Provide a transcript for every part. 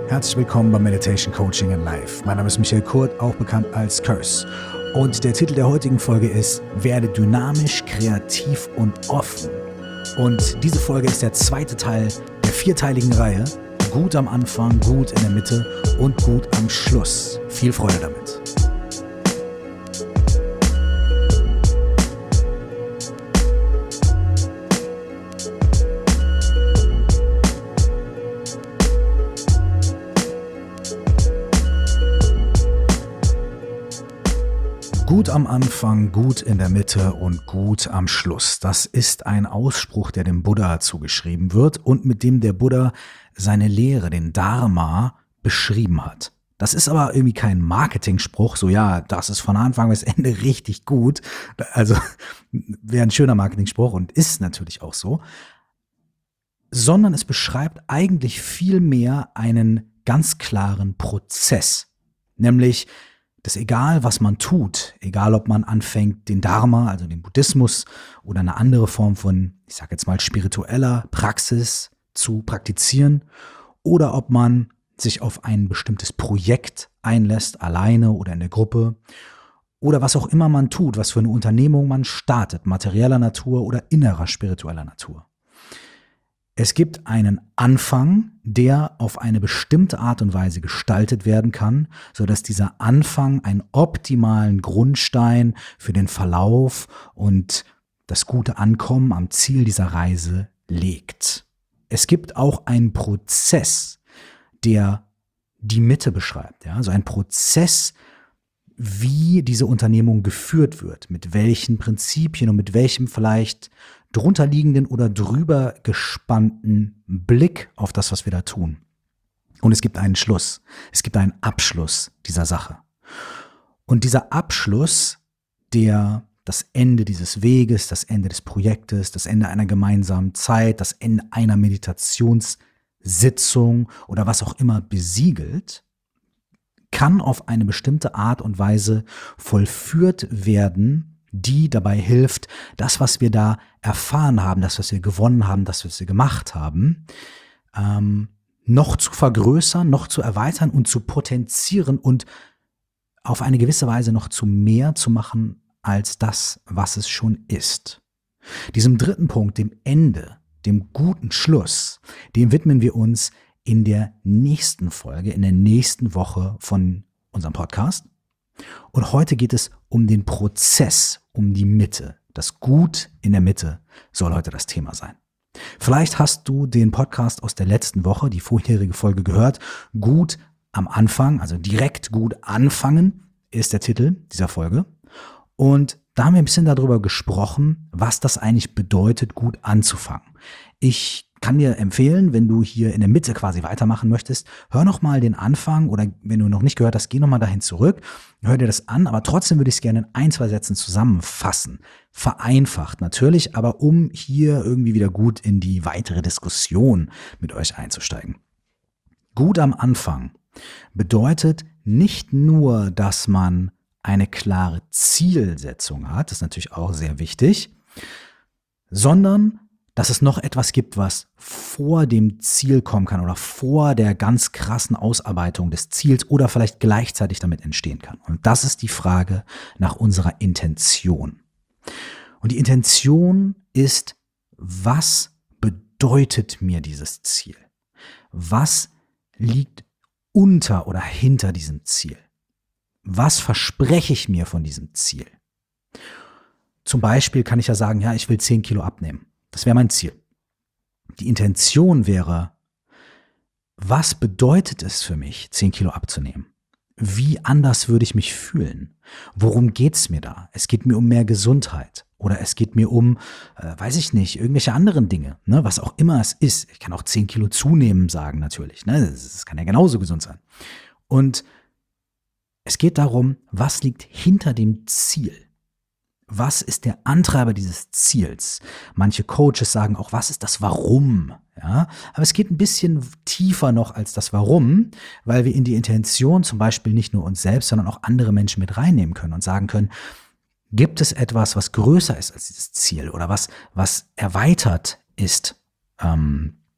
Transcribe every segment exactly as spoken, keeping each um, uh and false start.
Herzlich willkommen bei Meditation Coaching in Life. Mein Name ist Michael Kurt, auch bekannt als Curse. Und der Titel der heutigen Folge ist Werde dynamisch, kreativ und offen. Und diese Folge ist der zweite Teil der vierteiligen Reihe. Gut am Anfang, gut in der Mitte und gut am Schluss. Viel Freude damit. Gut am Anfang, gut in der Mitte und gut am Schluss. Das ist ein Ausspruch, der dem Buddha zugeschrieben wird und mit dem der Buddha seine Lehre, den Dharma, beschrieben hat. Das ist aber irgendwie kein Marketingspruch, so ja, das ist von Anfang bis Ende richtig gut. Also wäre ein schöner Marketingspruch und ist natürlich auch so. Sondern es beschreibt eigentlich vielmehr einen ganz klaren Prozess, nämlich dass egal, was man tut, egal, ob man anfängt, den Dharma, also den Buddhismus oder eine andere Form von, ich sage jetzt mal, spiritueller Praxis zu praktizieren oder ob man sich auf ein bestimmtes Projekt einlässt, alleine oder in der Gruppe oder was auch immer man tut, was für eine Unternehmung man startet, materieller Natur oder innerer spiritueller Natur. Es gibt einen Anfang, der auf eine bestimmte Art und Weise gestaltet werden kann, sodass dieser Anfang einen optimalen Grundstein für den Verlauf und das gute Ankommen am Ziel dieser Reise legt. Es gibt auch einen Prozess, der die Mitte beschreibt, ja, also ein Prozess, wie diese Unternehmung geführt wird, mit welchen Prinzipien und mit welchem vielleicht drunterliegenden oder drüber gespannten Blick auf das, was wir da tun. Und es gibt einen Schluss, es gibt einen Abschluss dieser Sache. Und dieser Abschluss, der das Ende dieses Weges, das Ende des Projektes, das Ende einer gemeinsamen Zeit, das Ende einer Meditationssitzung oder was auch immer besiegelt, kann auf eine bestimmte Art und Weise vollführt werden, die dabei hilft, das, was wir da erfahren haben, das, was wir gewonnen haben, das, was wir gemacht haben, ähm, noch zu vergrößern, noch zu erweitern und zu potenzieren und auf eine gewisse Weise noch zu mehr zu machen als das, was es schon ist. Diesem dritten Punkt, dem Ende, dem guten Schluss, dem widmen wir uns in der nächsten Folge, in der nächsten Woche von unserem Podcast. Und heute geht es um den Prozess, um die Mitte. Das Gut in der Mitte soll heute das Thema sein. Vielleicht hast du den Podcast aus der letzten Woche, die vorherige Folge gehört. Gut am Anfang, also direkt gut anfangen, ist der Titel dieser Folge. Und da haben wir ein bisschen darüber gesprochen, was das eigentlich bedeutet, gut anzufangen. Ich kann dir empfehlen, wenn du hier in der Mitte quasi weitermachen möchtest, hör noch mal den Anfang oder wenn du noch nicht gehört hast, geh noch mal dahin zurück, hör dir das an, aber trotzdem würde ich es gerne in ein, zwei Sätzen zusammenfassen. Vereinfacht natürlich, aber um hier irgendwie wieder gut in die weitere Diskussion mit euch einzusteigen. Gut am Anfang bedeutet nicht nur, dass man eine klare Zielsetzung hat, das ist natürlich auch sehr wichtig, sondern dass es noch etwas gibt, was vor dem Ziel kommen kann oder vor der ganz krassen Ausarbeitung des Ziels oder vielleicht gleichzeitig damit entstehen kann. Und das ist die Frage nach unserer Intention. Und die Intention ist, was bedeutet mir dieses Ziel? Was liegt unter oder hinter diesem Ziel? Was verspreche ich mir von diesem Ziel? Zum Beispiel kann ich ja sagen, ja, ich will zehn Kilo abnehmen. Das wäre mein Ziel. Die Intention wäre, was bedeutet es für mich, zehn Kilo abzunehmen? Wie anders würde ich mich fühlen? Worum geht's mir da? Es geht mir um mehr Gesundheit oder es geht mir um, äh, weiß ich nicht, irgendwelche anderen Dinge, ne? Was auch immer es ist. Ich kann auch zehn Kilo zunehmen sagen natürlich, ne? Das, das kann ja genauso gesund sein. Und es geht darum, was liegt hinter dem Ziel? Was ist der Antreiber dieses Ziels? Manche Coaches sagen auch, was ist das Warum? Ja, aber es geht ein bisschen tiefer noch als das Warum, weil wir in die Intention zum Beispiel nicht nur uns selbst, sondern auch andere Menschen mit reinnehmen können und sagen können, gibt es etwas, was größer ist als dieses Ziel oder was, was erweitert ist ähm,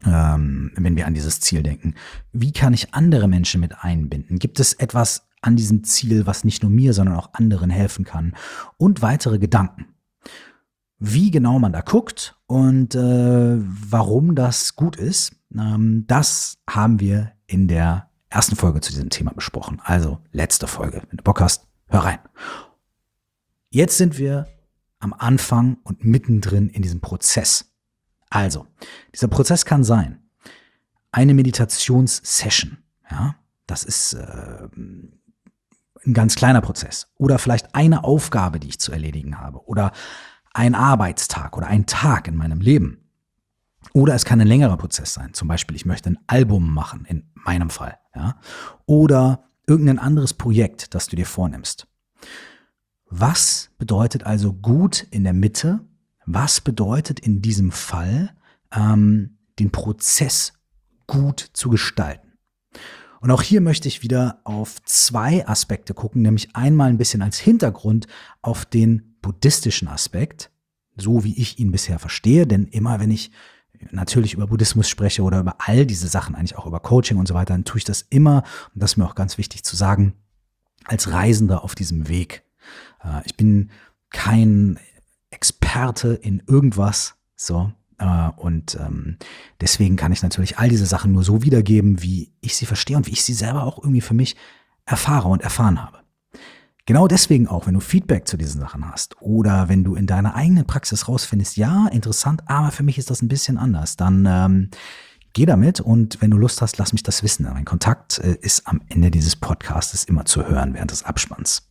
ähm, wenn wir an dieses Ziel denken? Wie kann ich andere Menschen mit einbinden? Gibt es etwas an diesem Ziel, was nicht nur mir, sondern auch anderen helfen kann? Und weitere Gedanken. Wie genau man da guckt und äh, warum das gut ist, ähm, das haben wir in der ersten Folge zu diesem Thema besprochen. Also letzte Folge. Wenn du Bock hast, hör rein. Jetzt sind wir am Anfang und mittendrin in diesem Prozess. Also, dieser Prozess kann sein eine Meditationssession. Ja, das ist äh, ein ganz kleiner Prozess. Oder vielleicht eine Aufgabe, die ich zu erledigen habe. Oder ein Arbeitstag oder ein Tag in meinem Leben. Oder es kann ein längerer Prozess sein. Zum Beispiel, ich möchte ein Album machen, in meinem Fall. Ja? Oder irgendein anderes Projekt, das du dir vornimmst. Was bedeutet also gut in der Mitte? Was bedeutet in diesem Fall, ähm, den Prozess gut zu gestalten? Und auch hier möchte ich wieder auf zwei Aspekte gucken, nämlich einmal ein bisschen als Hintergrund auf den buddhistischen Aspekt, so wie ich ihn bisher verstehe, denn immer wenn ich natürlich über Buddhismus spreche oder über all diese Sachen, eigentlich auch über Coaching und so weiter, dann tue ich das immer, und das ist mir auch ganz wichtig zu sagen, als Reisender auf diesem Weg. Ich bin kein Experte in irgendwas, so, und deswegen kann ich natürlich all diese Sachen nur so wiedergeben, wie ich sie verstehe und wie ich sie selber auch irgendwie für mich erfahre und erfahren habe. Genau deswegen auch, wenn du Feedback zu diesen Sachen hast oder wenn du in deiner eigenen Praxis rausfindest, ja, interessant, aber für mich ist das ein bisschen anders, dann ähm, geh damit und wenn du Lust hast, lass mich das wissen. Mein Kontakt äh, ist am Ende dieses Podcasts immer zu hören während des Abspanns.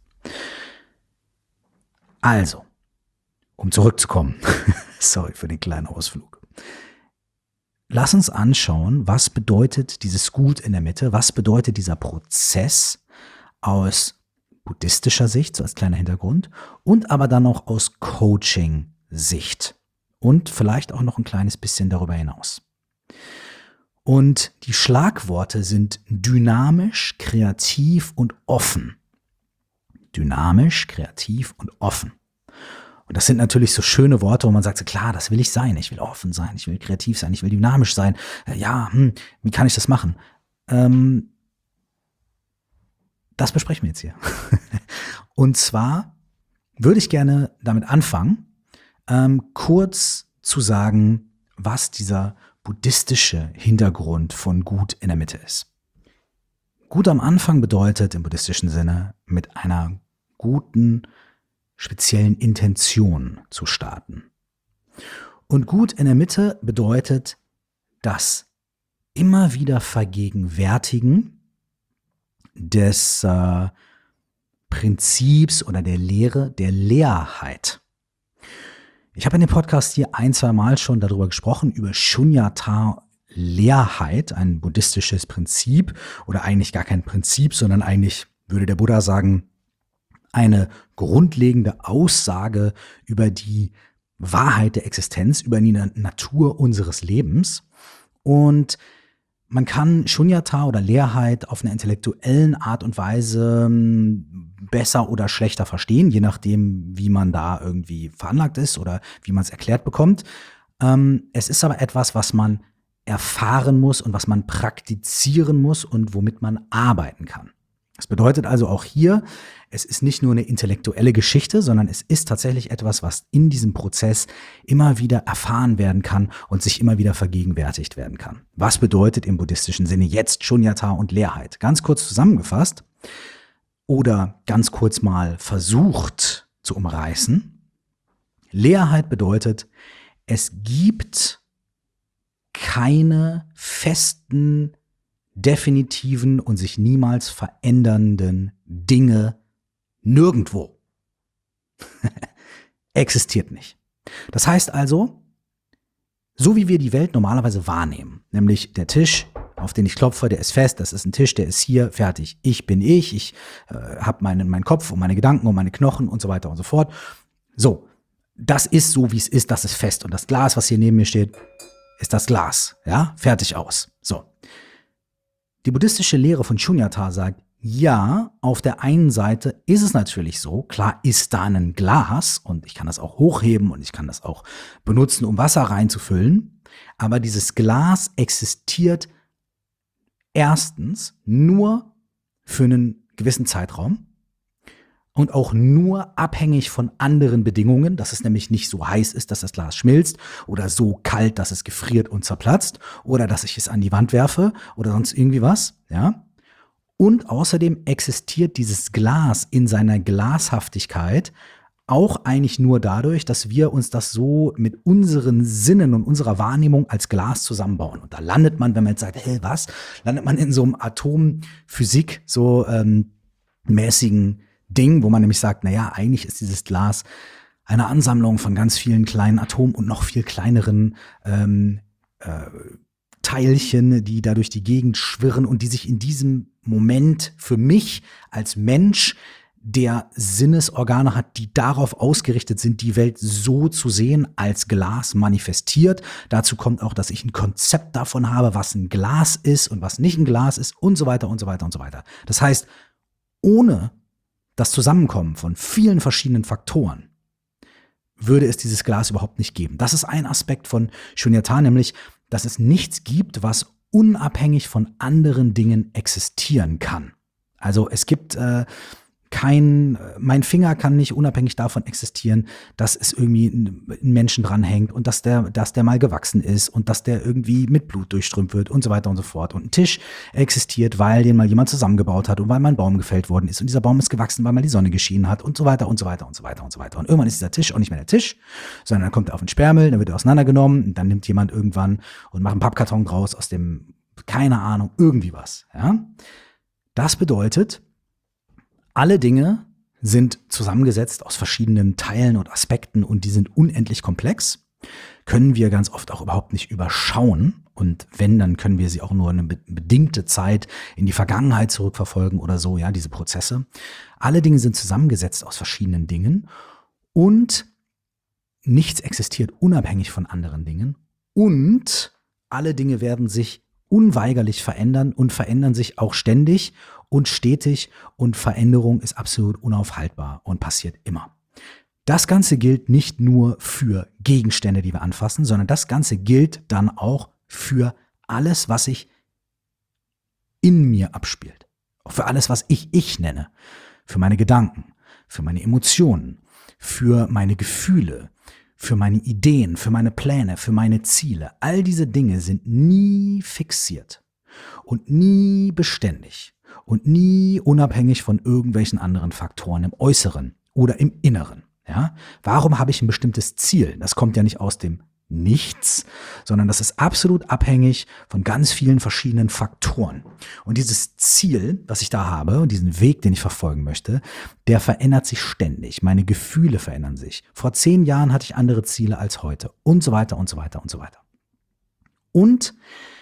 Also, um zurückzukommen, sorry für den kleinen Ausflug. Lass uns anschauen, was bedeutet dieses Gut in der Mitte, was bedeutet dieser Prozess aus buddhistischer Sicht, so als kleiner Hintergrund, und aber dann auch aus Coaching-Sicht und vielleicht auch noch ein kleines bisschen darüber hinaus. Und die Schlagworte sind dynamisch, kreativ und offen. Dynamisch, kreativ und offen. Und das sind natürlich so schöne Worte, wo man sagt, so, klar, das will ich sein, ich will offen sein, ich will kreativ sein, ich will dynamisch sein. Ja, hm, wie kann ich das machen? Ähm, Das besprechen wir jetzt hier. Und zwar würde ich gerne damit anfangen, ähm, kurz zu sagen, was dieser buddhistische Hintergrund von Gut in der Mitte ist. Gut am Anfang bedeutet im buddhistischen Sinne, mit einer guten, speziellen Intention zu starten. Und Gut in der Mitte bedeutet das immer wieder Vergegenwärtigen des äh, Prinzips oder der Lehre der Leerheit. Ich habe in dem Podcast hier ein, zwei Mal schon darüber gesprochen, über Shunyata, Leerheit, ein buddhistisches Prinzip oder eigentlich gar kein Prinzip, sondern eigentlich, würde der Buddha sagen, eine grundlegende Aussage über die Wahrheit der Existenz, über die Natur unseres Lebens. Und man kann Shunyata oder Leerheit auf einer intellektuellen Art und Weise besser oder schlechter verstehen, je nachdem, wie man da irgendwie veranlagt ist oder wie man es erklärt bekommt. Es ist aber etwas, was man erfahren muss und was man praktizieren muss und womit man arbeiten kann. Das bedeutet also auch hier, es ist nicht nur eine intellektuelle Geschichte, sondern es ist tatsächlich etwas, was in diesem Prozess immer wieder erfahren werden kann und sich immer wieder vergegenwärtigt werden kann. Was bedeutet im buddhistischen Sinne jetzt Shunyata und Leerheit? Ganz kurz zusammengefasst oder ganz kurz mal versucht zu umreißen. Leerheit bedeutet, es gibt keine festen, definitiven und sich niemals verändernden Dinge nirgendwo. Existiert nicht. Das heißt also, so wie wir die Welt normalerweise wahrnehmen, nämlich der Tisch, auf den ich klopfe, der ist fest, das ist ein Tisch, der ist hier, fertig. Ich bin ich, ich äh, habe meinen, meinen Kopf und meine Gedanken und meine Knochen und so weiter und so fort. So, das ist so, wie es ist, das ist fest. Und das Glas, was hier neben mir steht, ist das Glas. Ja, fertig aus. So. Die buddhistische Lehre von Shunyata sagt, ja, auf der einen Seite ist es natürlich so, klar ist da ein Glas und ich kann das auch hochheben und ich kann das auch benutzen, um Wasser reinzufüllen. Aber dieses Glas existiert erstens nur für einen gewissen Zeitraum und auch nur abhängig von anderen Bedingungen, dass es nämlich nicht so heiß ist, dass das Glas schmilzt oder so kalt, dass es gefriert und zerplatzt oder dass ich es an die Wand werfe oder sonst irgendwie was, ja. Und außerdem existiert dieses Glas in seiner Glashaftigkeit auch eigentlich nur dadurch, dass wir uns das so mit unseren Sinnen und unserer Wahrnehmung als Glas zusammenbauen. Und da landet man, wenn man jetzt sagt, hey, was? Landet man in so einem Atomphysik, so ähm, mäßigen Ding, wo man nämlich sagt, naja, eigentlich ist dieses Glas eine Ansammlung von ganz vielen kleinen Atomen und noch viel kleineren ähm, äh, Teilchen, die da durch die Gegend schwirren und die sich in diesem Moment für mich als Mensch, der Sinnesorgane hat, die darauf ausgerichtet sind, die Welt so zu sehen, als Glas manifestiert. Dazu kommt auch, dass ich ein Konzept davon habe, was ein Glas ist und was nicht ein Glas ist und so weiter und so weiter und so weiter. Das heißt, ohne das Zusammenkommen von vielen verschiedenen Faktoren würde es dieses Glas überhaupt nicht geben. Das ist ein Aspekt von Shunyata, nämlich, dass es nichts gibt, was unabhängig von anderen Dingen existieren kann. Also es gibt äh, kein, mein Finger kann nicht unabhängig davon existieren, dass es irgendwie ein Menschen dranhängt und dass der, dass der mal gewachsen ist und dass der irgendwie mit Blut durchströmt wird und so weiter und so fort. Und ein Tisch existiert, weil den mal jemand zusammengebaut hat und weil mal ein Baum gefällt worden ist und dieser Baum ist gewachsen, weil mal die Sonne geschienen hat und so weiter und so weiter und so weiter und so weiter. Und irgendwann ist dieser Tisch auch nicht mehr der Tisch, sondern dann kommt er auf den Sperrmüll, dann wird er auseinandergenommen und dann nimmt jemand irgendwann und macht einen Pappkarton draus aus dem, keine Ahnung, irgendwie was. Ja? Das bedeutet, alle Dinge sind zusammengesetzt aus verschiedenen Teilen und Aspekten und die sind unendlich komplex, können wir ganz oft auch überhaupt nicht überschauen und wenn, dann können wir sie auch nur eine bedingte Zeit in die Vergangenheit zurückverfolgen oder so, ja, diese Prozesse. Alle Dinge sind zusammengesetzt aus verschiedenen Dingen und nichts existiert unabhängig von anderen Dingen und alle Dinge werden sich unweigerlich verändern und verändern sich auch ständig und stetig und Veränderung ist absolut unaufhaltbar und passiert immer. Das Ganze gilt nicht nur für Gegenstände, die wir anfassen, sondern das Ganze gilt dann auch für alles, was sich in mir abspielt. Auch für alles, was ich ich nenne. Für meine Gedanken, für meine Emotionen, für meine Gefühle, für meine Ideen, für meine Pläne, für meine Ziele. All diese Dinge sind nie fixiert und nie beständig und nie unabhängig von irgendwelchen anderen Faktoren im Äußeren oder im Inneren. Ja? Warum habe ich ein bestimmtes Ziel? Das kommt ja nicht aus dem Nichts, sondern das ist absolut abhängig von ganz vielen verschiedenen Faktoren. Und dieses Ziel, was ich da habe und diesen Weg, den ich verfolgen möchte, der verändert sich ständig. Meine Gefühle verändern sich. Vor zehn Jahren hatte ich andere Ziele als heute und so weiter und so weiter und so weiter. Und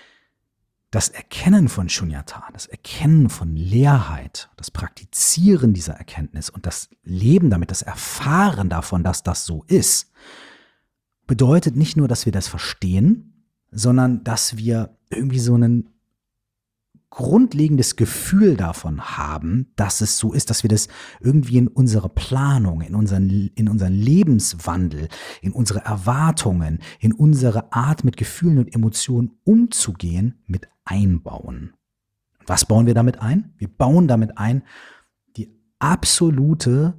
das Erkennen von Shunyata, das Erkennen von Leerheit, das Praktizieren dieser Erkenntnis und das Leben damit, das Erfahren davon, dass das so ist, bedeutet nicht nur, dass wir das verstehen, sondern dass wir irgendwie so ein grundlegendes Gefühl davon haben, dass es so ist, dass wir das irgendwie in unsere Planung, in unseren, in unseren Lebenswandel, in unsere Erwartungen, in unsere Art mit Gefühlen und Emotionen umzugehen, mit einbauen. Was bauen wir damit ein? Wir bauen damit ein die absolute,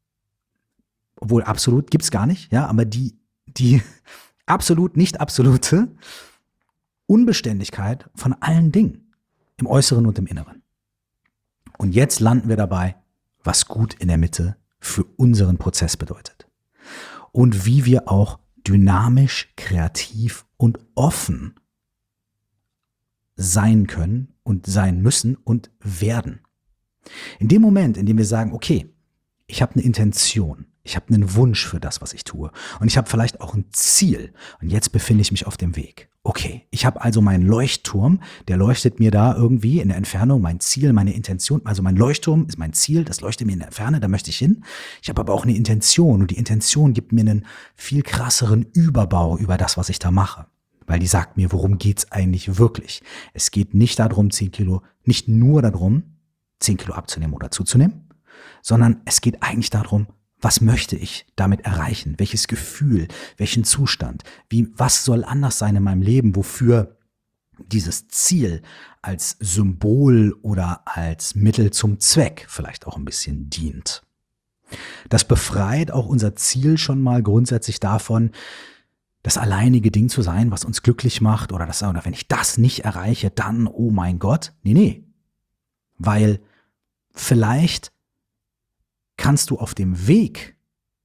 obwohl absolut gibt's gar nicht, ja, aber die die absolut nicht absolute Unbeständigkeit von allen Dingen, im Äußeren und im Inneren. Und jetzt landen wir dabei, was gut in der Mitte für unseren Prozess bedeutet. Und wie wir auch dynamisch, kreativ und offen sein können und sein müssen und werden. In dem Moment, in dem wir sagen, okay, ich habe eine Intention, ich habe einen Wunsch für das, was ich tue. Und ich habe vielleicht auch ein Ziel. Und jetzt befinde ich mich auf dem Weg. Okay, ich habe also meinen Leuchtturm, der leuchtet mir da irgendwie in der Entfernung, mein Ziel, meine Intention. Also mein Leuchtturm ist mein Ziel, das leuchtet mir in der Ferne, da möchte ich hin. Ich habe aber auch eine Intention und die Intention gibt mir einen viel krasseren Überbau über das, was ich da mache. Weil die sagt mir, worum geht's eigentlich wirklich? Es geht nicht darum, zehn Kilo, nicht nur darum, zehn Kilo abzunehmen oder zuzunehmen, sondern es geht eigentlich darum, Was möchte ich damit erreichen? Welches Gefühl? Welchen Zustand? Wie, was soll anders sein in meinem Leben? Wofür dieses Ziel als Symbol oder als Mittel zum Zweck vielleicht auch ein bisschen dient? Das befreit auch unser Ziel schon mal grundsätzlich davon, das alleinige Ding zu sein, was uns glücklich macht, oder das, oder wenn ich das nicht erreiche, dann, oh mein Gott. Nee, nee. Weil vielleicht kannst du auf dem Weg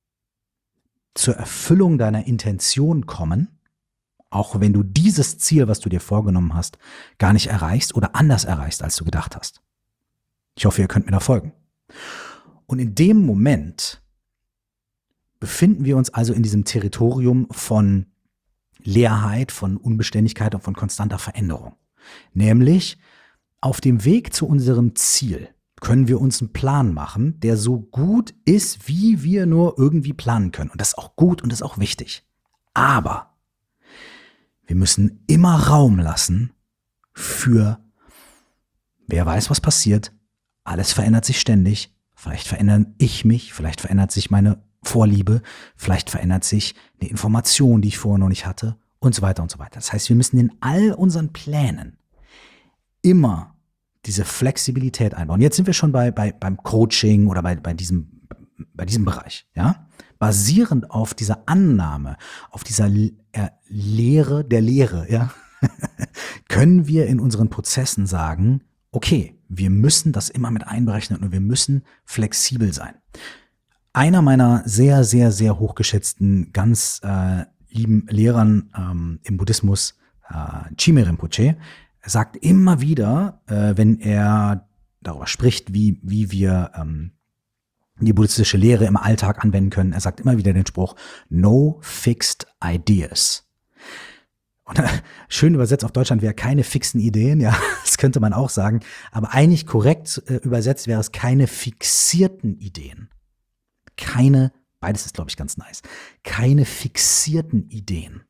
zur Erfüllung deiner Intention kommen, auch wenn du dieses Ziel, was du dir vorgenommen hast, gar nicht erreichst oder anders erreichst, als du gedacht hast. Ich hoffe, ihr könnt mir da folgen. Und in dem Moment befinden wir uns also in diesem Territorium von Leerheit, von Unbeständigkeit und von konstanter Veränderung. Nämlich auf dem Weg zu unserem Ziel können wir uns einen Plan machen, der so gut ist, wie wir nur irgendwie planen können. Und das ist auch gut und das ist auch wichtig. Aber wir müssen immer Raum lassen für, wer weiß, was passiert. Alles verändert sich ständig. Vielleicht verändere ich mich, vielleicht verändert sich meine Vorliebe, vielleicht verändert sich eine Information, die ich vorher noch nicht hatte und so weiter und so weiter. Das heißt, wir müssen in all unseren Plänen immer diese Flexibilität einbauen. Jetzt sind wir schon bei, bei beim Coaching oder bei, bei diesem, bei diesem Bereich, ja? Basierend auf dieser Annahme, auf dieser äh, Lehre der Lehre, ja, können wir in unseren Prozessen sagen, okay, wir müssen das immer mit einberechnen und wir müssen flexibel sein. Einer meiner sehr, sehr, sehr hochgeschätzten, ganz äh, lieben Lehrern ähm, im Buddhismus, äh, Chime Rinpoche, sagt immer wieder, äh, wenn er darüber spricht, wie, wie wir ähm, die buddhistische Lehre im Alltag anwenden können, er sagt immer wieder den Spruch, no fixed ideas. Und äh, schön übersetzt auf Deutschland wäre keine fixen Ideen, ja, das könnte man auch sagen, aber eigentlich korrekt äh, übersetzt wäre es keine fixierten Ideen. Keine, beides ist, glaube ich, ganz nice, keine fixierten Ideen.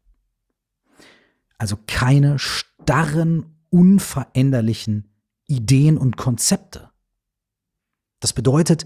Also keine starren, unveränderlichen Ideen und Konzepte. Das bedeutet,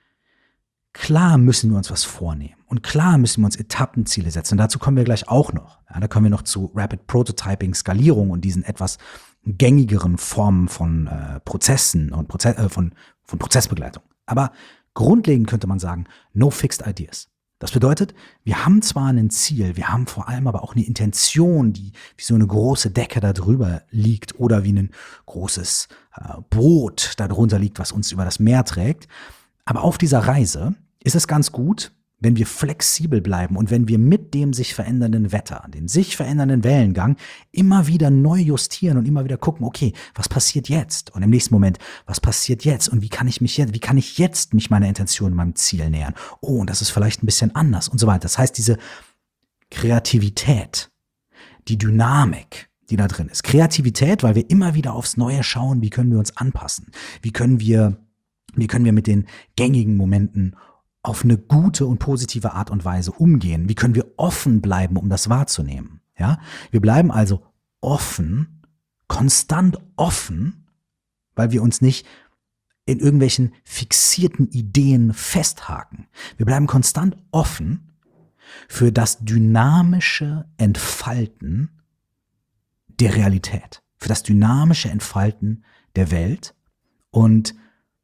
klar müssen wir uns was vornehmen und klar müssen wir uns Etappenziele setzen. Und dazu kommen wir gleich auch noch. Ja, da kommen wir noch zu Rapid Prototyping, Skalierung und diesen etwas gängigeren Formen von äh, Prozessen und Proze- äh, von, von Prozessbegleitung. Aber grundlegend könnte man sagen, no fixed ideas. Das bedeutet, wir haben zwar ein Ziel, wir haben vor allem aber auch eine Intention, die wie so eine große Decke da drüber liegt oder wie ein großes äh, Boot da drunter liegt, was uns über das Meer trägt. Aber auf dieser Reise ist es ganz gut, wenn wir flexibel bleiben und wenn wir mit dem sich verändernden Wetter, dem sich verändernden Wellengang immer wieder neu justieren und immer wieder gucken, okay, was passiert jetzt? Und im nächsten Moment, was passiert jetzt? Und wie kann ich mich jetzt, wie kann ich jetzt mich meiner Intention, meinem Ziel nähern? Oh, und das ist vielleicht ein bisschen anders und so weiter. Das heißt, diese Kreativität, die Dynamik, die da drin ist. Kreativität, weil wir immer wieder aufs Neue schauen, wie können wir uns anpassen? Wie können wir, wie können wir mit den gängigen Momenten auf eine gute und positive Art und Weise umgehen? Wie können wir offen bleiben, um das wahrzunehmen? Ja, wir bleiben also offen, konstant offen, weil wir uns nicht in irgendwelchen fixierten Ideen festhaken. Wir bleiben konstant offen für das dynamische Entfalten der Realität, für das dynamische Entfalten der Welt und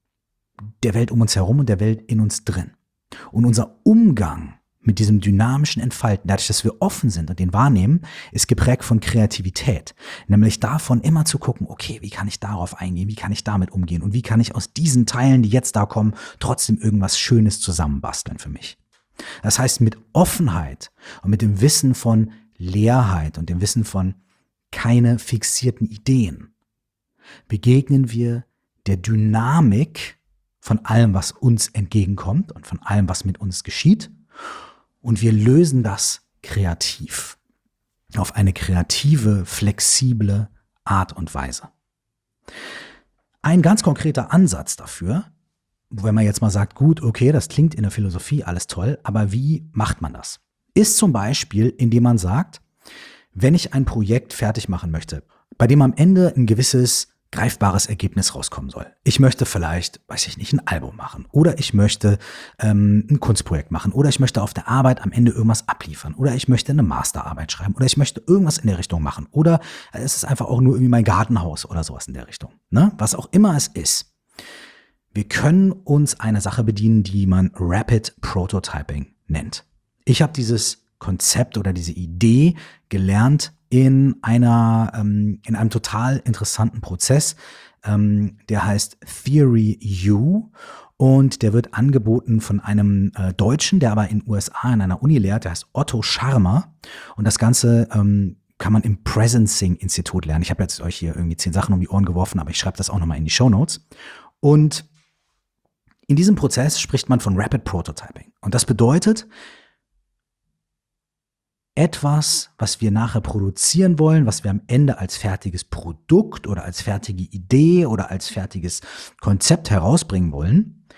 der Welt um uns herum und der Welt in uns drin. Und unser Umgang mit diesem dynamischen Entfalten, dadurch, dass wir offen sind und den wahrnehmen, ist geprägt von Kreativität. Nämlich davon immer zu gucken, okay, wie kann ich darauf eingehen, wie kann ich damit umgehen und wie kann ich aus diesen Teilen, die jetzt da kommen, trotzdem irgendwas Schönes zusammenbasteln für mich. Das heißt, mit Offenheit und mit dem Wissen von Leerheit und dem Wissen von keine fixierten Ideen begegnen wir der Dynamik von allem, was uns entgegenkommt und von allem, was mit uns geschieht. Und wir lösen das kreativ, auf eine kreative, flexible Art und Weise. Ein ganz konkreter Ansatz dafür, wenn man jetzt mal sagt, gut, okay, das klingt in der Philosophie alles toll, aber wie macht man das? Ist zum Beispiel, indem man sagt, wenn ich ein Projekt fertig machen möchte, bei dem am Ende ein gewisses greifbares Ergebnis rauskommen soll. Ich möchte vielleicht, weiß ich nicht, ein Album machen oder ich möchte ähm, ein Kunstprojekt machen oder ich möchte auf der Arbeit am Ende irgendwas abliefern oder ich möchte eine Masterarbeit schreiben oder ich möchte irgendwas in der Richtung machen oder es ist einfach auch nur irgendwie mein Gartenhaus oder sowas in der Richtung. Ne? Was auch immer es ist. Wir können uns einer Sache bedienen, die man Rapid Prototyping nennt. Ich habe dieses Konzept oder diese Idee gelernt in einer ähm, in einem total interessanten Prozess, ähm, der heißt Theory U und der wird angeboten von einem äh, Deutschen, der aber in den U S A an einer Uni lehrt, der heißt Otto Scharmer und das Ganze ähm, kann man im Presencing-Institut lernen. Ich habe jetzt euch hier irgendwie zehn Sachen um die Ohren geworfen, aber ich schreibe das auch nochmal in die Shownotes. Und in diesem Prozess spricht man von Rapid Prototyping und das bedeutet, etwas, was wir nachher produzieren wollen, was wir am Ende als fertiges Produkt oder als fertige Idee oder als fertiges Konzept herausbringen wollen,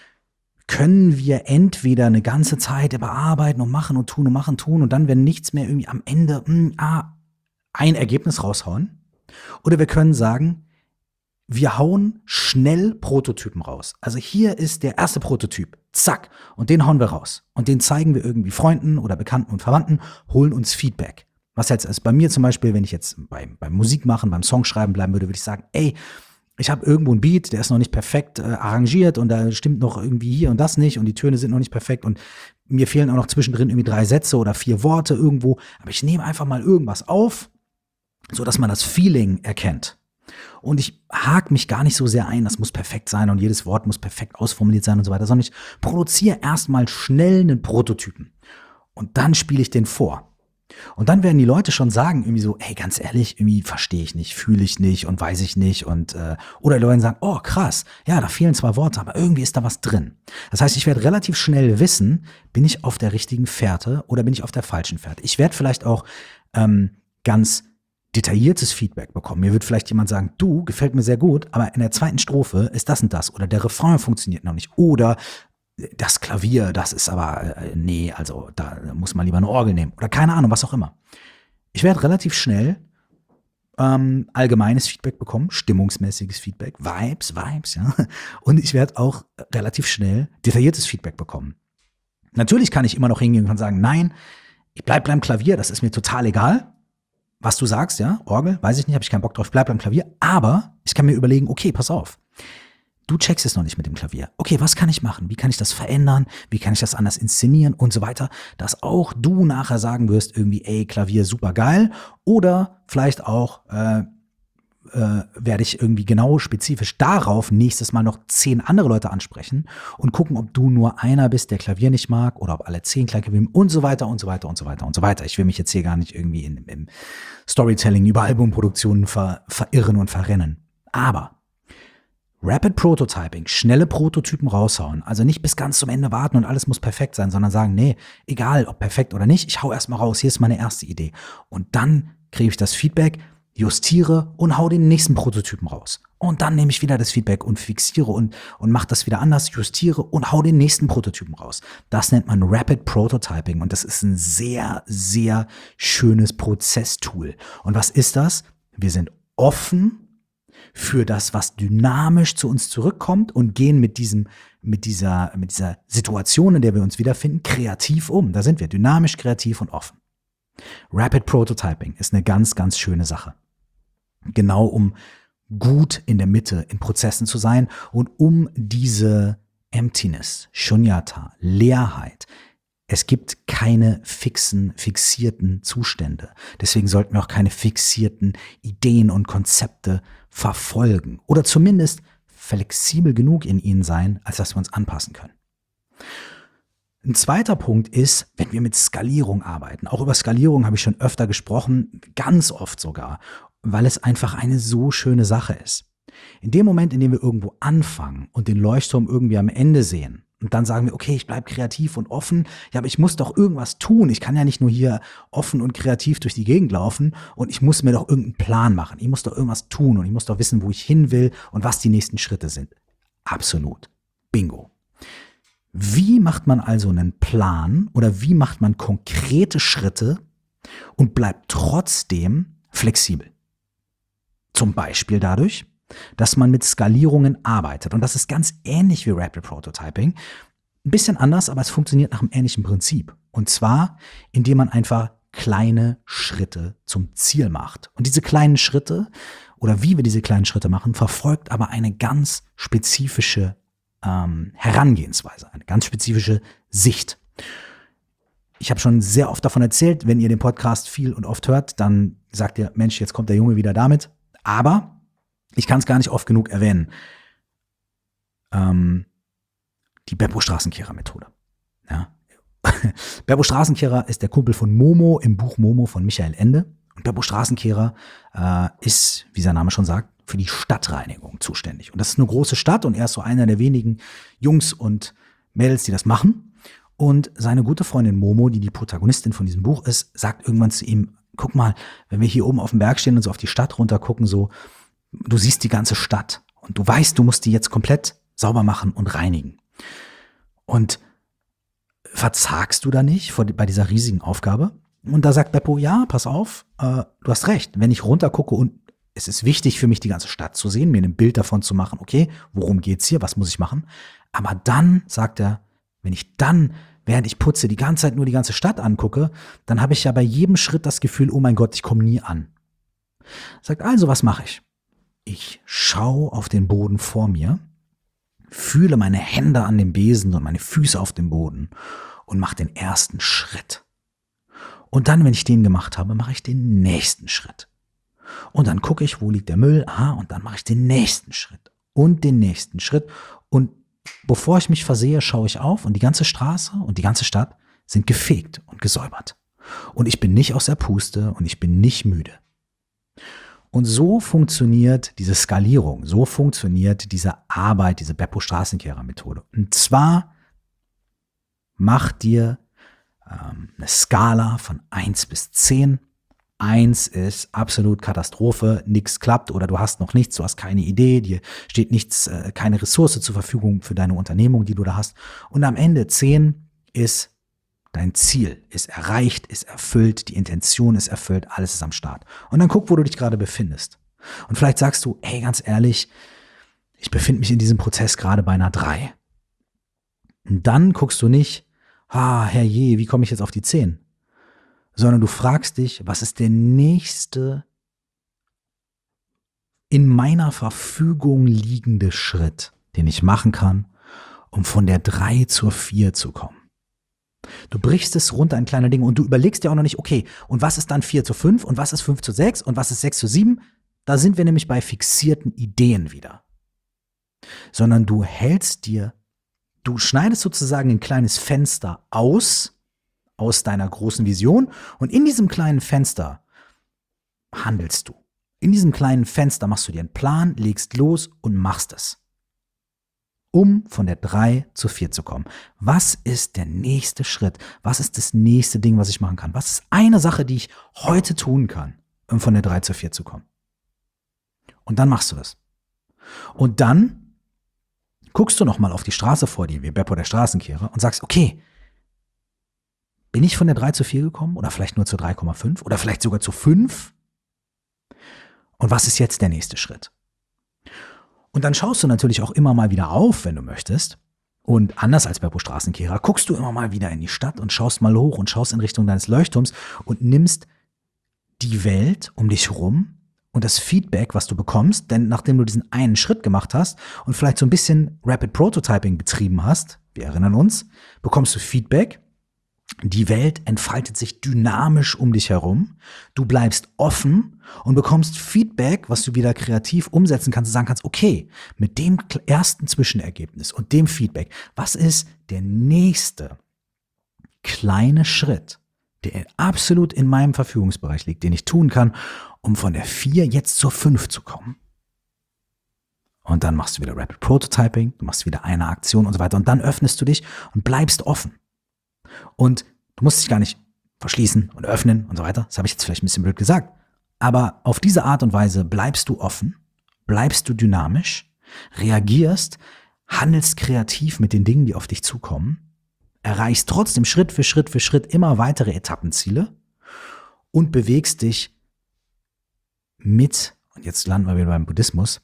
können wir entweder eine ganze Zeit überarbeiten und machen und tun und machen, tun und dann, wenn nichts mehr irgendwie am Ende mh, ah, ein Ergebnis raushauen. Oder wir können sagen, wir hauen schnell Prototypen raus. Also hier ist der erste Prototyp. Zack. Und den hauen wir raus. Und den zeigen wir irgendwie Freunden oder Bekannten und Verwandten, holen uns Feedback. Was jetzt ist bei mir zum Beispiel, wenn ich jetzt beim, beim Musik machen, beim Songschreiben bleiben würde, würde ich sagen, ey, ich habe irgendwo einen Beat, der ist noch nicht perfekt äh, arrangiert und da stimmt noch irgendwie hier und das nicht und die Töne sind noch nicht perfekt und mir fehlen auch noch zwischendrin irgendwie drei Sätze oder vier Worte irgendwo. Aber ich nehme einfach mal irgendwas auf, so dass man das Feeling erkennt. Und ich hake mich gar nicht so sehr ein, das muss perfekt sein und jedes Wort muss perfekt ausformuliert sein und so weiter, sondern ich produziere erstmal schnell einen Prototypen und dann spiele ich den vor. Und dann werden die Leute schon sagen, irgendwie so, hey, ganz ehrlich, irgendwie verstehe ich nicht, fühle ich nicht und weiß ich nicht und äh, oder die Leute sagen, oh krass, ja, da fehlen zwei Worte, aber irgendwie ist da was drin. Das heißt, ich werde relativ schnell wissen, bin ich auf der richtigen Fährte oder bin ich auf der falschen Fährte. Ich werde vielleicht auch ähm, ganz detailliertes Feedback bekommen. Mir wird vielleicht jemand sagen, du, gefällt mir sehr gut, aber in der zweiten Strophe ist das und das oder der Refrain funktioniert noch nicht oder das Klavier, das ist aber, äh, nee, also da muss man lieber eine Orgel nehmen oder keine Ahnung, was auch immer. Ich werde relativ schnell ähm, allgemeines Feedback bekommen, stimmungsmäßiges Feedback, Vibes, Vibes, ja. Und ich werde auch relativ schnell detailliertes Feedback bekommen. Natürlich kann ich immer noch hingehen und sagen, nein, ich bleib beim Klavier, das ist mir total egal. Was du sagst, ja, Orgel, weiß ich nicht, habe ich keinen Bock drauf, bleib beim Klavier. Aber ich kann mir überlegen, okay, pass auf, du checkst es noch nicht mit dem Klavier. Okay, was kann ich machen? Wie kann ich das verändern? Wie kann ich das anders inszenieren und so weiter? Dass auch du nachher sagen wirst, irgendwie, ey, Klavier, super geil. Oder vielleicht auch äh, äh, werde ich irgendwie genau spezifisch darauf nächstes Mal noch zehn andere Leute ansprechen und gucken, ob du nur einer bist, der Klavier nicht mag oder ob alle zehn Klavier mögen und so weiter und so weiter und so weiter und so weiter. Ich will mich jetzt hier gar nicht irgendwie in, im Storytelling über Albumproduktionen ver, verirren und verrennen. Aber Rapid Prototyping, schnelle Prototypen raushauen, also nicht bis ganz zum Ende warten und alles muss perfekt sein, sondern sagen, nee, egal ob perfekt oder nicht, ich hau erstmal raus, hier ist meine erste Idee. Und dann kriege ich das Feedback, justiere und hau den nächsten Prototypen raus. Und dann nehme ich wieder das Feedback und fixiere und, und mache das wieder anders, justiere und hau den nächsten Prototypen raus. Das nennt man Rapid Prototyping und das ist ein sehr, sehr schönes Prozesstool. Und was ist das? Wir sind offen für das, was dynamisch zu uns zurückkommt und gehen mit diesem, mit dieser, mit dieser Situation, in der wir uns wiederfinden, kreativ um. Da sind wir dynamisch, kreativ und offen. Rapid Prototyping ist eine ganz, ganz schöne Sache. Genau um gut in der Mitte in Prozessen zu sein und um diese Emptiness, Shunyata, Leerheit. Es gibt keine fixen, fixierten Zustände. Deswegen sollten wir auch keine fixierten Ideen und Konzepte verfolgen oder zumindest flexibel genug in ihnen sein, als dass wir uns anpassen können. Ein zweiter Punkt ist, wenn wir mit Skalierung arbeiten. Auch über Skalierung habe ich schon öfter gesprochen, ganz oft sogar, weil es einfach eine so schöne Sache ist. In dem Moment, in dem wir irgendwo anfangen und den Leuchtturm irgendwie am Ende sehen und dann sagen wir, okay, ich bleibe kreativ und offen, ja, aber ich muss doch irgendwas tun. Ich kann ja nicht nur hier offen und kreativ durch die Gegend laufen und ich muss mir doch irgendeinen Plan machen. Ich muss doch irgendwas tun und ich muss doch wissen, wo ich hin will und was die nächsten Schritte sind. Absolut. Bingo. Wie macht man also einen Plan oder wie macht man konkrete Schritte und bleibt trotzdem flexibel? Zum Beispiel dadurch, dass man mit Skalierungen arbeitet. Und das ist ganz ähnlich wie Rapid Prototyping. Ein bisschen anders, aber es funktioniert nach einem ähnlichen Prinzip. Und zwar, indem man einfach kleine Schritte zum Ziel macht. Und diese kleinen Schritte oder wie wir diese kleinen Schritte machen, verfolgt aber eine ganz spezifische ähm, Herangehensweise, eine ganz spezifische Sicht. Ich habe schon sehr oft davon erzählt, wenn ihr den Podcast viel und oft hört, dann sagt ihr, Mensch, jetzt kommt der Junge wieder damit. Aber ich kann es gar nicht oft genug erwähnen. Ähm, die Beppo-Straßenkehrer-Methode. Ja. Beppo Straßenkehrer ist der Kumpel von Momo im Buch Momo von Michael Ende. Und Beppo Straßenkehrer äh, ist, wie sein Name schon sagt, für die Stadtreinigung zuständig. Und das ist eine große Stadt und er ist so einer der wenigen Jungs und Mädels, die das machen. Und seine gute Freundin Momo, die die Protagonistin von diesem Buch ist, sagt irgendwann zu ihm, guck mal, wenn wir hier oben auf dem Berg stehen und so auf die Stadt runter gucken, so, du siehst die ganze Stadt und du weißt, du musst die jetzt komplett sauber machen und reinigen. Und verzagst du da nicht vor, bei dieser riesigen Aufgabe? Und da sagt Beppo, ja, pass auf, äh, du hast recht. Wenn ich runter gucke und es ist wichtig für mich, die ganze Stadt zu sehen, mir ein Bild davon zu machen, okay, worum geht's hier, was muss ich machen? Aber dann, sagt er, wenn ich dann, während ich putze, die ganze Zeit nur die ganze Stadt angucke, dann habe ich ja bei jedem Schritt das Gefühl, oh mein Gott, ich komme nie an. Sagt also, was mache ich? Ich schaue auf den Boden vor mir, fühle meine Hände an dem Besen und meine Füße auf dem Boden und mache den ersten Schritt. Und dann, wenn ich den gemacht habe, mache ich den nächsten Schritt. Und dann gucke ich, wo liegt der Müll? Aha, und dann mache ich den nächsten Schritt und den nächsten Schritt. Und bevor ich mich versehe, schaue ich auf und die ganze Straße und die ganze Stadt sind gefegt und gesäubert. Und ich bin nicht aus der Puste und ich bin nicht müde. Und so funktioniert diese Skalierung, so funktioniert diese Arbeit, diese Beppo Straßenkehrer-Methode. Und zwar mach dir ähm, eine Skala von eins bis zehn. eins ist absolut Katastrophe, nichts klappt oder du hast noch nichts, du hast keine Idee, dir steht nichts, äh, keine Ressource zur Verfügung für deine Unternehmung, die du da hast. Und am Ende zehn ist dein Ziel, ist erreicht, ist erfüllt, die Intention ist erfüllt, alles ist am Start. Und dann guck, wo du dich gerade befindest. Und vielleicht sagst du, hey, ganz ehrlich, ich befinde mich in diesem Prozess gerade bei einer drei. Und dann guckst du nicht, ah, herrje, wie komme ich jetzt auf die zehn? Sondern du fragst dich, was ist der nächste in meiner Verfügung liegende Schritt, den ich machen kann, um von der drei zur vier zu kommen. Du brichst es runter in kleine Dinge und du überlegst dir auch noch nicht, okay, und was ist dann vier zu fünf und was ist fünf zu sechs und was ist sechs zu sieben? Da sind wir nämlich bei fixierten Ideen wieder. Sondern du hältst dir, du schneidest sozusagen ein kleines Fenster aus, aus deiner großen Vision und in diesem kleinen Fenster handelst du. In diesem kleinen Fenster machst du dir einen Plan, legst los und machst es. Um von der drei zur vier zu kommen. Was ist der nächste Schritt? Was ist das nächste Ding, was ich machen kann? Was ist eine Sache, die ich heute tun kann, um von der drei zur vier zu kommen? Und dann machst du das. Und dann guckst du nochmal auf die Straße vor dir, wie Beppo der Straßenkehrer, und sagst, okay, bin ich von der drei zu vier gekommen? Oder vielleicht nur zur drei Komma fünf? Oder vielleicht sogar zu fünf? Und was ist jetzt der nächste Schritt? Und dann schaust du natürlich auch immer mal wieder auf, wenn du möchtest. Und anders als Beppo Straßenkehrer guckst du immer mal wieder in die Stadt und schaust mal hoch und schaust in Richtung deines Leuchtturms und nimmst die Welt um dich rum und das Feedback, was du bekommst, denn nachdem du diesen einen Schritt gemacht hast und vielleicht so ein bisschen Rapid Prototyping betrieben hast, wir erinnern uns, bekommst du Feedback. Die Welt entfaltet sich dynamisch um dich herum. Du bleibst offen und bekommst Feedback, was du wieder kreativ umsetzen kannst und sagen kannst, okay, mit dem ersten Zwischenergebnis und dem Feedback, was ist der nächste kleine Schritt, der absolut in meinem Verfügungsbereich liegt, den ich tun kann, um von der vier jetzt zur fünf zu kommen? Und dann machst du wieder Rapid Prototyping, du machst wieder eine Aktion und so weiter und dann öffnest du dich und bleibst offen. Und du musst dich gar nicht verschließen und öffnen und so weiter. Das habe ich jetzt vielleicht ein bisschen blöd gesagt. Aber auf diese Art und Weise bleibst du offen, bleibst du dynamisch, reagierst, handelst kreativ mit den Dingen, die auf dich zukommen, erreichst trotzdem Schritt für Schritt für Schritt immer weitere Etappenziele und bewegst dich mit, und jetzt landen wir wieder beim Buddhismus,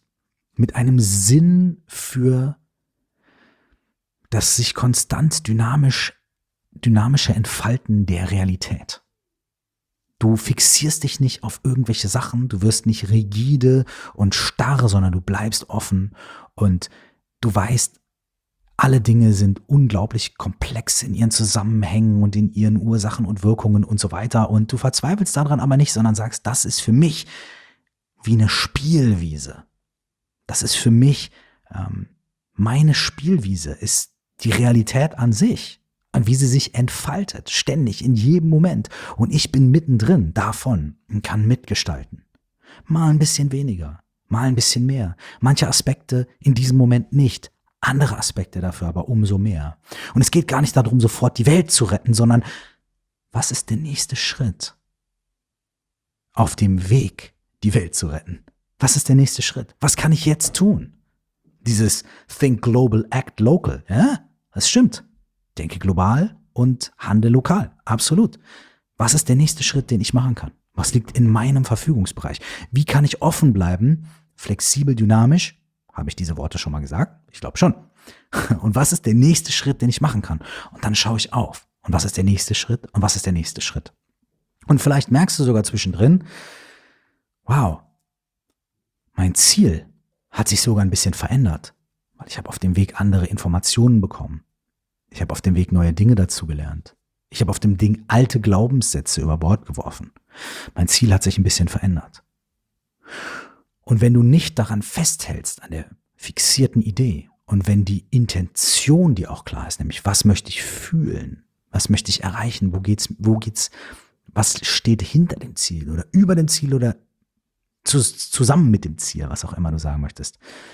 mit einem Sinn für das sich konstant dynamisch, dynamische Entfalten der Realität. Du fixierst dich nicht auf irgendwelche Sachen, du wirst nicht rigide und starr, sondern du bleibst offen und du weißt, alle Dinge sind unglaublich komplex in ihren Zusammenhängen und in ihren Ursachen und Wirkungen und so weiter. Und du verzweifelst daran aber nicht, sondern sagst, das ist für mich wie eine Spielwiese. Das ist für mich, ähm, meine Spielwiese ist die Realität an sich und wie sie sich entfaltet, ständig, in jedem Moment. Und ich bin mittendrin davon und kann mitgestalten. Mal ein bisschen weniger, mal ein bisschen mehr. Manche Aspekte in diesem Moment nicht. Andere Aspekte dafür aber umso mehr. Und es geht gar nicht darum, sofort die Welt zu retten, sondern was ist der nächste Schritt auf dem Weg, die Welt zu retten? Was ist der nächste Schritt? Was kann ich jetzt tun? Dieses Think Global, Act Local, ja, das stimmt. Denke global und handle lokal, absolut. Was ist der nächste Schritt, den ich machen kann? Was liegt in meinem Verfügungsbereich? Wie kann ich offen bleiben, flexibel, dynamisch? Habe ich diese Worte schon mal gesagt? Ich glaube schon. Und was ist der nächste Schritt, den ich machen kann? Und dann schaue ich auf. Und was ist der nächste Schritt? Und was ist der nächste Schritt? Und vielleicht merkst du sogar zwischendrin, wow, mein Ziel hat sich sogar ein bisschen verändert. Weil ich habe auf dem Weg andere Informationen bekommen. Ich habe auf dem Weg neue Dinge dazugelernt. Ich habe auf dem Ding alte Glaubenssätze über Bord geworfen. Mein Ziel hat sich ein bisschen verändert. Und wenn du nicht daran festhältst, an der fixierten Idee, und wenn die Intention dir auch klar ist, nämlich was möchte ich fühlen, was möchte ich erreichen, wo geht's, wo geht's, was steht hinter dem Ziel oder über dem Ziel oder zu, zusammen mit dem Ziel, was auch immer du sagen möchtest,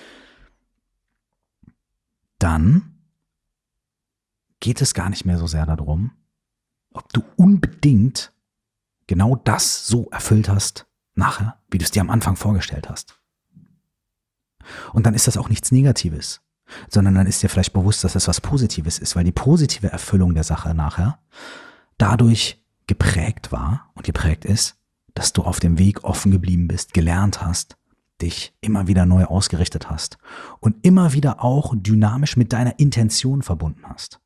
dann geht es gar nicht mehr so sehr darum, ob du unbedingt genau das so erfüllt hast, nachher, wie du es dir am Anfang vorgestellt hast. Und dann ist das auch nichts Negatives, sondern dann ist dir vielleicht bewusst, dass das was Positives ist, weil die positive Erfüllung der Sache nachher dadurch geprägt war und geprägt ist, dass du auf dem Weg offen geblieben bist, gelernt hast, dich immer wieder neu ausgerichtet hast und immer wieder auch dynamisch mit deiner Intention verbunden hast.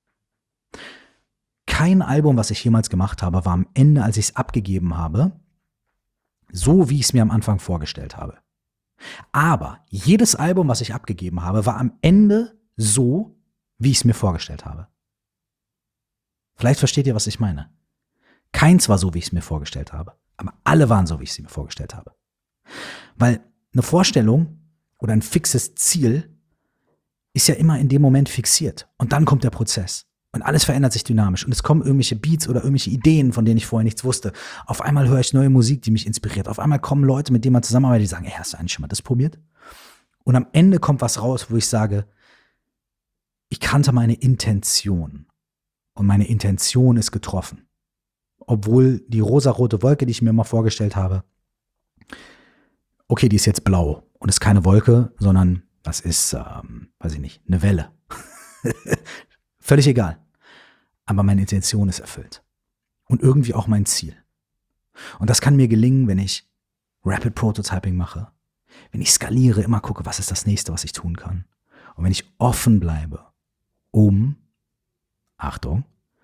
Kein Album, was ich jemals gemacht habe, war am Ende, als ich es abgegeben habe, so wie ich es mir am Anfang vorgestellt habe. Aber jedes Album, was ich abgegeben habe, war am Ende so, wie ich es mir vorgestellt habe. Vielleicht versteht ihr, was ich meine. Keins war so, wie ich es mir vorgestellt habe, aber alle waren so, wie ich sie mir vorgestellt habe. Weil eine Vorstellung oder ein fixes Ziel ist ja immer in dem Moment fixiert und dann kommt der Prozess. Und alles verändert sich dynamisch. Und es kommen irgendwelche Beats oder irgendwelche Ideen, von denen ich vorher nichts wusste. Auf einmal höre ich neue Musik, die mich inspiriert. Auf einmal kommen Leute, mit denen man zusammenarbeitet, die sagen, ey, hast du eigentlich schon mal das probiert? Und am Ende kommt was raus, wo ich sage, ich kannte meine Intention. Und meine Intention ist getroffen. Obwohl die rosarote Wolke, die ich mir mal vorgestellt habe, okay, die ist jetzt blau. Und ist keine Wolke, sondern das ist, ähm, weiß ich nicht, eine Welle. Völlig egal. Aber meine Intention ist erfüllt. Und irgendwie auch mein Ziel. Und das kann mir gelingen, wenn ich Rapid Prototyping mache, wenn ich skaliere, immer gucke, was ist das nächste, was ich tun kann. Und wenn ich offen bleibe, um, Achtung,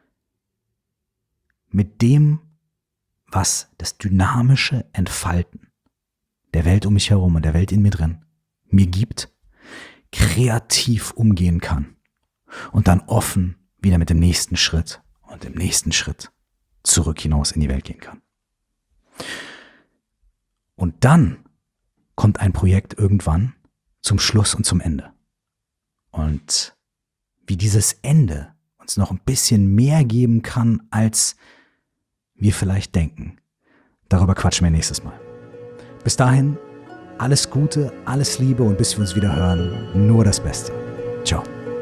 mit dem, was das dynamische Entfalten der Welt um mich herum und der Welt in mir drin mir gibt, kreativ umgehen kann. Und dann offen wieder mit dem nächsten Schritt und dem nächsten Schritt zurück hinaus in die Welt gehen kann. Und dann kommt ein Projekt irgendwann zum Schluss und zum Ende. Und wie dieses Ende uns noch ein bisschen mehr geben kann, als wir vielleicht denken, darüber quatschen wir nächstes Mal. Bis dahin, alles Gute, alles Liebe und bis wir uns wieder hören, nur das Beste. Ciao.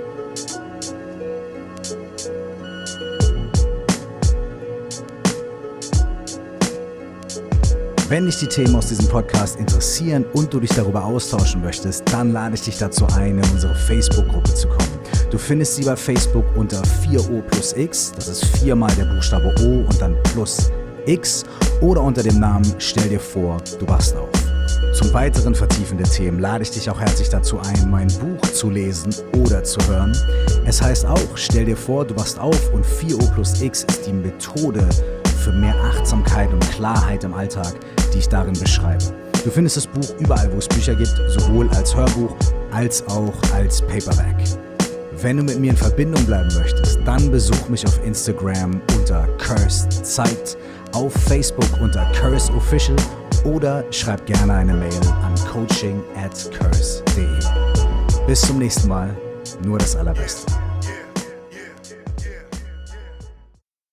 Wenn dich die Themen aus diesem Podcast interessieren und du dich darüber austauschen möchtest, dann lade ich dich dazu ein, in unsere Facebook-Gruppe zu kommen. Du findest sie bei Facebook unter vier O plus X, das ist viermal der Buchstabe O und dann plus X, oder unter dem Namen Stell dir vor, du wachst auf. Zum weiteren Vertiefen der Themen lade ich dich auch herzlich dazu ein, mein Buch zu lesen oder zu hören. Es heißt auch, stell dir vor, du wachst auf und vier Uhr plus X ist die Methode für mehr Achtsamkeit und Klarheit im Alltag, die ich darin beschreibe. Du findest das Buch überall, wo es Bücher gibt, sowohl als Hörbuch als auch als Paperback. Wenn du mit mir in Verbindung bleiben möchtest, dann besuch mich auf Instagram unter Cursed Zeit, auf Facebook unter Curse Official oder schreib gerne eine Mail an coaching at curse punkt de. Bis zum nächsten Mal, nur das Allerbeste.